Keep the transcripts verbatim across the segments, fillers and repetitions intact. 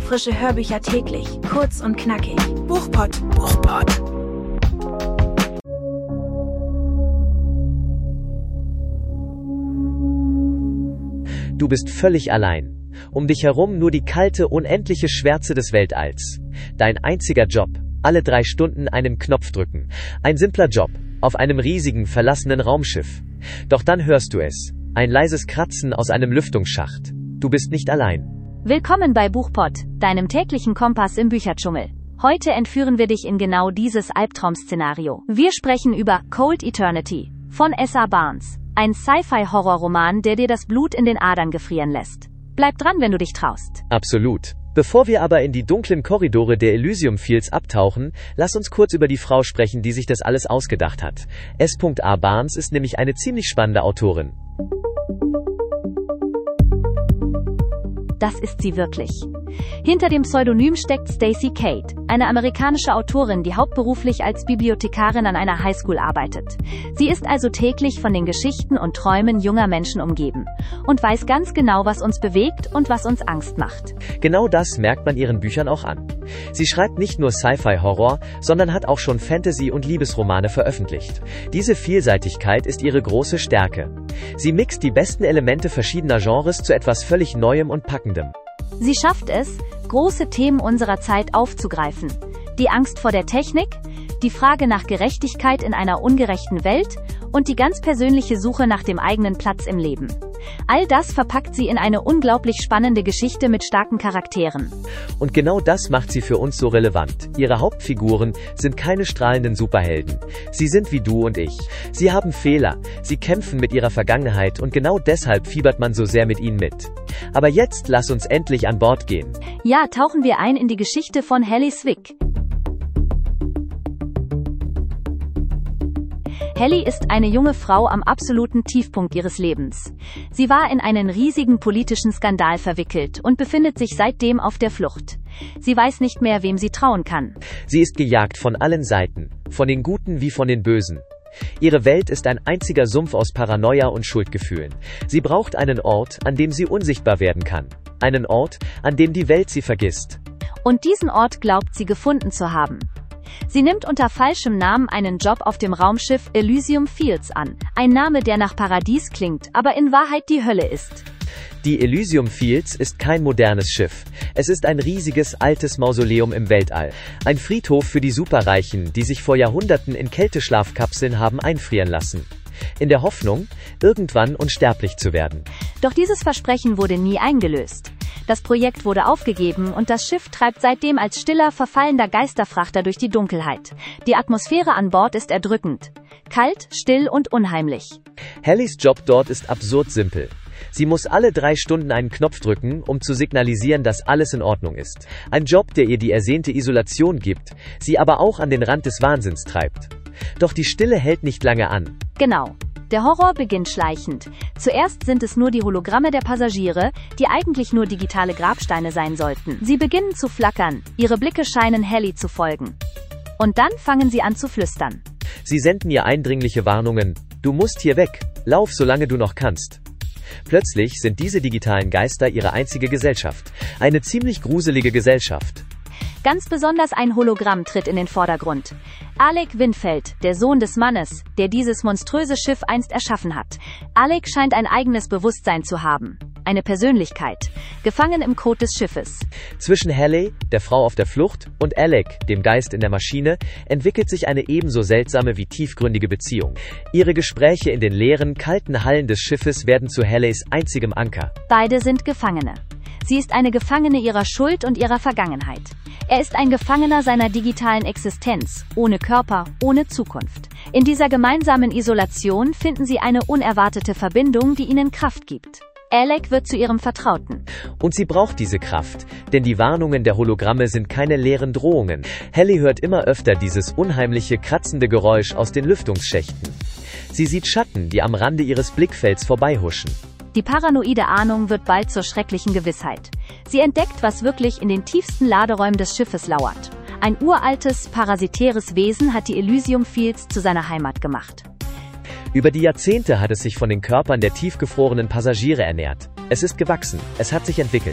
Frische Hörbücher täglich, kurz und knackig. Buchpott. Buchpott. Du bist völlig allein. Um dich herum nur die kalte, unendliche Schwärze des Weltalls. Dein einziger Job. Alle drei Stunden einen Knopf drücken. Ein simpler Job. Auf einem riesigen, verlassenen Raumschiff. Doch dann hörst du es. Ein leises Kratzen aus einem Lüftungsschacht. Du bist nicht allein. Willkommen bei Buchpott, deinem täglichen Kompass im Bücherdschungel. Heute entführen wir dich in genau dieses Albtraum-Szenario. Wir sprechen über Cold Eternity von S A Barnes. Ein Sci-Fi-Horrorroman, der dir das Blut in den Adern gefrieren lässt. Bleib dran, wenn du dich traust. Absolut. Bevor wir aber in die dunklen Korridore der Elysium Fields abtauchen, lass uns kurz über die Frau sprechen, die sich das alles ausgedacht hat. S A Barnes ist nämlich eine ziemlich spannende Autorin. Das ist sie wirklich. Hinter dem Pseudonym steckt Stacey Kate, eine amerikanische Autorin, die hauptberuflich als Bibliothekarin an einer Highschool arbeitet. Sie ist also täglich von den Geschichten und Träumen junger Menschen umgeben und weiß ganz genau, was uns bewegt und was uns Angst macht. Genau das merkt man ihren Büchern auch an. Sie schreibt nicht nur Sci-Fi-Horror, sondern hat auch schon Fantasy- und Liebesromane veröffentlicht. Diese Vielseitigkeit ist ihre große Stärke. Sie mixt die besten Elemente verschiedener Genres zu etwas völlig Neuem und Packendem. Sie schafft es, große Themen unserer Zeit aufzugreifen. Die Angst vor der Technik, die Frage nach Gerechtigkeit in einer ungerechten Welt und die ganz persönliche Suche nach dem eigenen Platz im Leben. All das verpackt sie in eine unglaublich spannende Geschichte mit starken Charakteren. Und genau das macht sie für uns so relevant. Ihre Hauptfiguren sind keine strahlenden Superhelden. Sie sind wie du und ich. Sie haben Fehler, sie kämpfen mit ihrer Vergangenheit und genau deshalb fiebert man so sehr mit ihnen mit. Aber jetzt lass uns endlich an Bord gehen. Ja, tauchen wir ein in die Geschichte von Hallie Zwick. Hallie ist eine junge Frau am absoluten Tiefpunkt ihres Lebens. Sie war in einen riesigen politischen Skandal verwickelt und befindet sich seitdem auf der Flucht. Sie weiß nicht mehr, wem sie trauen kann. Sie ist gejagt von allen Seiten, von den Guten wie von den Bösen. Ihre Welt ist ein einziger Sumpf aus Paranoia und Schuldgefühlen. Sie braucht einen Ort, an dem sie unsichtbar werden kann. Einen Ort, an dem die Welt sie vergisst. Und diesen Ort glaubt sie gefunden zu haben. Sie nimmt unter falschem Namen einen Job auf dem Raumschiff Elysium Fields an. Ein Name, der nach Paradies klingt, aber in Wahrheit die Hölle ist. Die Elysium Fields ist kein modernes Schiff. Es ist ein riesiges, altes Mausoleum im Weltall. Ein Friedhof für die Superreichen, die sich vor Jahrhunderten in Kälteschlafkapseln haben einfrieren lassen. In der Hoffnung, irgendwann unsterblich zu werden. Doch dieses Versprechen wurde nie eingelöst. Das Projekt wurde aufgegeben und das Schiff treibt seitdem als stiller, verfallender Geisterfrachter durch die Dunkelheit. Die Atmosphäre an Bord ist erdrückend. Kalt, still und unheimlich. Hallies Job dort ist absurd simpel. Sie muss alle drei Stunden einen Knopf drücken, um zu signalisieren, dass alles in Ordnung ist. Ein Job, der ihr die ersehnte Isolation gibt, sie aber auch an den Rand des Wahnsinns treibt. Doch die Stille hält nicht lange an. Genau. Der Horror beginnt schleichend. Zuerst sind es nur die Hologramme der Passagiere, die eigentlich nur digitale Grabsteine sein sollten. Sie beginnen zu flackern, ihre Blicke scheinen Hallie zu folgen. Und dann fangen sie an zu flüstern. Sie senden ihr eindringliche Warnungen. Du musst hier weg. Lauf, solange du noch kannst. Plötzlich sind diese digitalen Geister ihre einzige Gesellschaft. Eine ziemlich gruselige Gesellschaft. Ganz besonders ein Hologramm tritt in den Vordergrund. Alec Winfeld, der Sohn des Mannes, der dieses monströse Schiff einst erschaffen hat. Alec scheint ein eigenes Bewusstsein zu haben. Eine Persönlichkeit. Gefangen im Code des Schiffes. Zwischen Hallie, der Frau auf der Flucht, und Alec, dem Geist in der Maschine, entwickelt sich eine ebenso seltsame wie tiefgründige Beziehung. Ihre Gespräche in den leeren, kalten Hallen des Schiffes werden zu Hallies einzigem Anker. Beide sind Gefangene. Sie ist eine Gefangene ihrer Schuld und ihrer Vergangenheit. Er ist ein Gefangener seiner digitalen Existenz, ohne Körper, ohne Zukunft. In dieser gemeinsamen Isolation finden sie eine unerwartete Verbindung, die ihnen Kraft gibt. Alec wird zu ihrem Vertrauten. Und sie braucht diese Kraft, denn die Warnungen der Hologramme sind keine leeren Drohungen. Hallie hört immer öfter dieses unheimliche, kratzende Geräusch aus den Lüftungsschächten. Sie sieht Schatten, die am Rande ihres Blickfelds vorbeihuschen. Die paranoide Ahnung wird bald zur schrecklichen Gewissheit. Sie entdeckt, was wirklich in den tiefsten Laderäumen des Schiffes lauert. Ein uraltes, parasitäres Wesen hat die Elysium Fields zu seiner Heimat gemacht. Über die Jahrzehnte hat es sich von den Körpern der tiefgefrorenen Passagiere ernährt. Es ist gewachsen, es hat sich entwickelt.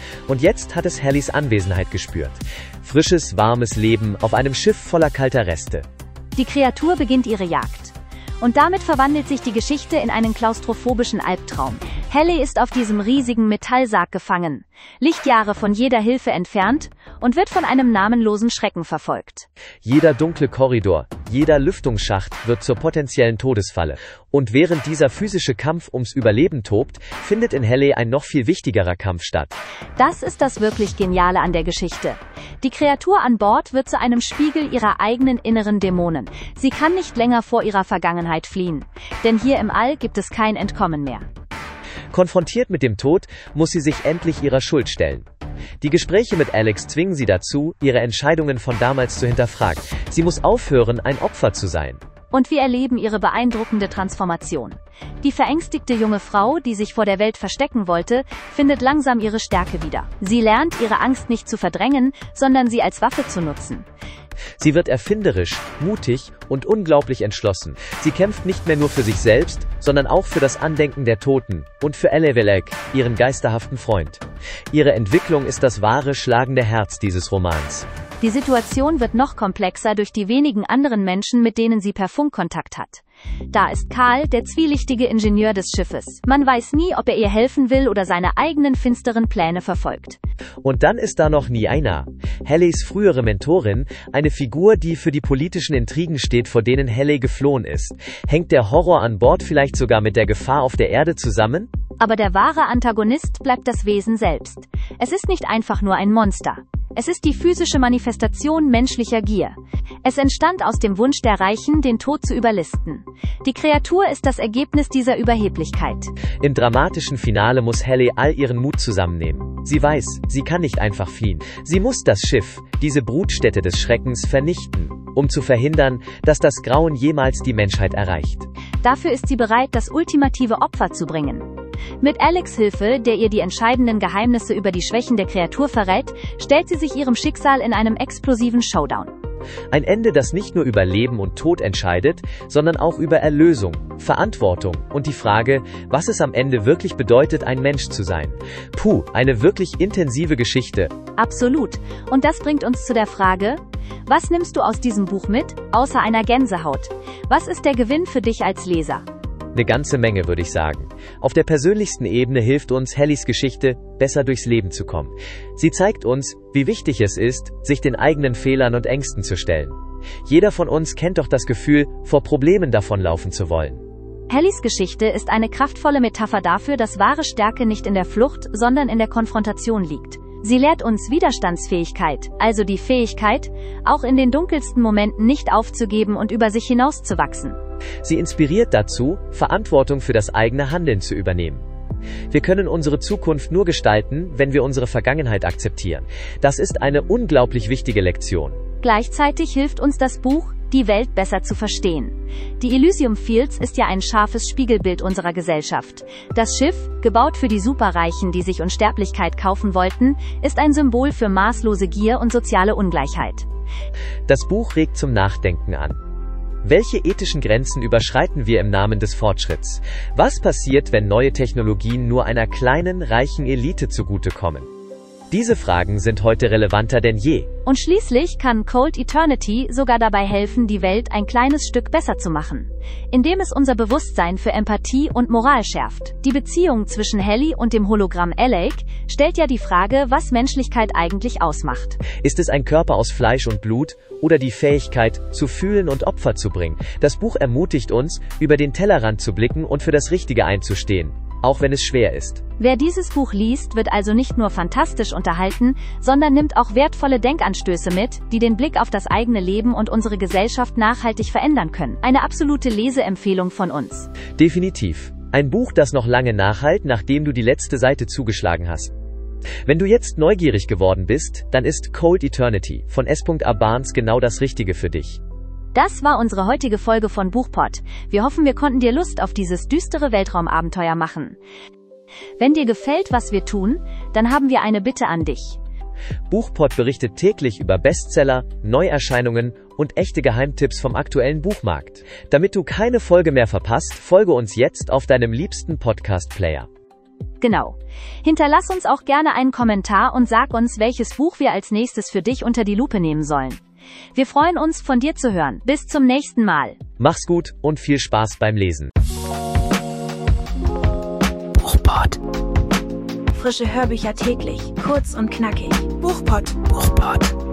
Und jetzt hat es Halleys Anwesenheit gespürt. Frisches, warmes Leben auf einem Schiff voller kalter Reste. Die Kreatur beginnt ihre Jagd. Und damit verwandelt sich die Geschichte in einen klaustrophobischen Albtraum. Halle ist auf diesem riesigen Metallsarg gefangen, Lichtjahre von jeder Hilfe entfernt und wird von einem namenlosen Schrecken verfolgt. Jeder dunkle Korridor, jeder Lüftungsschacht wird zur potenziellen Todesfalle. Und während dieser physische Kampf ums Überleben tobt, findet in Halle ein noch viel wichtigerer Kampf statt. Das ist das wirklich Geniale an der Geschichte. Die Kreatur an Bord wird zu einem Spiegel ihrer eigenen inneren Dämonen. Sie kann nicht länger vor ihrer Vergangenheit fliehen, denn hier im All gibt es kein Entkommen mehr. Konfrontiert mit dem Tod, muss sie sich endlich ihrer Schuld stellen. Die Gespräche mit Alex zwingen sie dazu, ihre Entscheidungen von damals zu hinterfragen. Sie muss aufhören, ein Opfer zu sein. Und wir erleben ihre beeindruckende Transformation. Die verängstigte junge Frau, die sich vor der Welt verstecken wollte, findet langsam ihre Stärke wieder. Sie lernt, ihre Angst nicht zu verdrängen, sondern sie als Waffe zu nutzen. Sie wird erfinderisch, mutig und unglaublich entschlossen. Sie kämpft nicht mehr nur für sich selbst, sondern auch für das Andenken der Toten und für Ellevelek, ihren geisterhaften Freund. Ihre Entwicklung ist das wahre, schlagende Herz dieses Romans. Die Situation wird noch komplexer durch die wenigen anderen Menschen, mit denen sie per Funk Kontakt hat. Da ist Karl, der zwielichtige Ingenieur des Schiffes. Man weiß nie, ob er ihr helfen will oder seine eigenen finsteren Pläne verfolgt. Und dann ist da noch Niaina, Halleys frühere Mentorin, eine Figur, die für die politischen Intrigen steht, vor denen Halle geflohen ist. Hängt der Horror an Bord vielleicht sogar mit der Gefahr auf der Erde zusammen? Aber der wahre Antagonist bleibt das Wesen selbst. Es ist nicht einfach nur ein Monster. Es ist die physische Manifestation menschlicher Gier. Es entstand aus dem Wunsch der Reichen, den Tod zu überlisten. Die Kreatur ist das Ergebnis dieser Überheblichkeit. Im dramatischen Finale muss Halle all ihren Mut zusammennehmen. Sie weiß, sie kann nicht einfach fliehen. Sie muss das Schiff, diese Brutstätte des Schreckens, vernichten, um zu verhindern, dass das Grauen jemals die Menschheit erreicht. Dafür ist sie bereit, das ultimative Opfer zu bringen. Mit Alex' Hilfe, der ihr die entscheidenden Geheimnisse über die Schwächen der Kreatur verrät, stellt sie sich ihrem Schicksal in einem explosiven Showdown. Ein Ende, das nicht nur über Leben und Tod entscheidet, sondern auch über Erlösung, Verantwortung und die Frage, was es am Ende wirklich bedeutet, ein Mensch zu sein. Puh, eine wirklich intensive Geschichte. Absolut. Und das bringt uns zu der Frage, was nimmst du aus diesem Buch mit, außer einer Gänsehaut? Was ist der Gewinn für dich als Leser? Eine ganze Menge, würde ich sagen. Auf der persönlichsten Ebene hilft uns Halleys Geschichte, besser durchs Leben zu kommen. Sie zeigt uns, wie wichtig es ist, sich den eigenen Fehlern und Ängsten zu stellen. Jeder von uns kennt doch das Gefühl, vor Problemen davonlaufen zu wollen. Halleys Geschichte ist eine kraftvolle Metapher dafür, dass wahre Stärke nicht in der Flucht, sondern in der Konfrontation liegt. Sie lehrt uns Widerstandsfähigkeit, also die Fähigkeit, auch in den dunkelsten Momenten nicht aufzugeben und über sich hinauszuwachsen. Sie inspiriert dazu, Verantwortung für das eigene Handeln zu übernehmen. Wir können unsere Zukunft nur gestalten, wenn wir unsere Vergangenheit akzeptieren. Das ist eine unglaublich wichtige Lektion. Gleichzeitig hilft uns das Buch, die Welt besser zu verstehen. Die Elysium Fields ist ja ein scharfes Spiegelbild unserer Gesellschaft. Das Schiff, gebaut für die Superreichen, die sich Unsterblichkeit kaufen wollten, ist ein Symbol für maßlose Gier und soziale Ungleichheit. Das Buch regt zum Nachdenken an. Welche ethischen Grenzen überschreiten wir im Namen des Fortschritts? Was passiert, wenn neue Technologien nur einer kleinen, reichen Elite zugutekommen? Diese Fragen sind heute relevanter denn je. Und schließlich kann Cold Eternity sogar dabei helfen, die Welt ein kleines Stück besser zu machen, indem es unser Bewusstsein für Empathie und Moral schärft. Die Beziehung zwischen Halle und dem Hologramm Alec stellt ja die Frage, was Menschlichkeit eigentlich ausmacht. Ist es ein Körper aus Fleisch und Blut oder die Fähigkeit, zu fühlen und Opfer zu bringen? Das Buch ermutigt uns, über den Tellerrand zu blicken und für das Richtige einzustehen, auch wenn es schwer ist. Wer dieses Buch liest, wird also nicht nur fantastisch unterhalten, sondern nimmt auch wertvolle Denkanstöße mit, die den Blick auf das eigene Leben und unsere Gesellschaft nachhaltig verändern können. Eine absolute Leseempfehlung von uns. Definitiv. Ein Buch, das noch lange nachhalt, nachdem du die letzte Seite zugeschlagen hast. Wenn du jetzt neugierig geworden bist, dann ist Cold Eternity von S. A. Barnes genau das Richtige für dich. Das war unsere heutige Folge von Buchpod. Wir hoffen, wir konnten dir Lust auf dieses düstere Weltraumabenteuer machen. Wenn dir gefällt, was wir tun, dann haben wir eine Bitte an dich. Buchpod berichtet täglich über Bestseller, Neuerscheinungen und echte Geheimtipps vom aktuellen Buchmarkt. Damit du keine Folge mehr verpasst, folge uns jetzt auf deinem liebsten Podcast-Player. Genau. Hinterlass uns auch gerne einen Kommentar und sag uns, welches Buch wir als nächstes für dich unter die Lupe nehmen sollen. Wir freuen uns, von dir zu hören. Bis zum nächsten Mal. Mach's gut und viel Spaß beim Lesen. Buchpod. Frische Hörbücher täglich, kurz und knackig. Buchpod. Buchpod.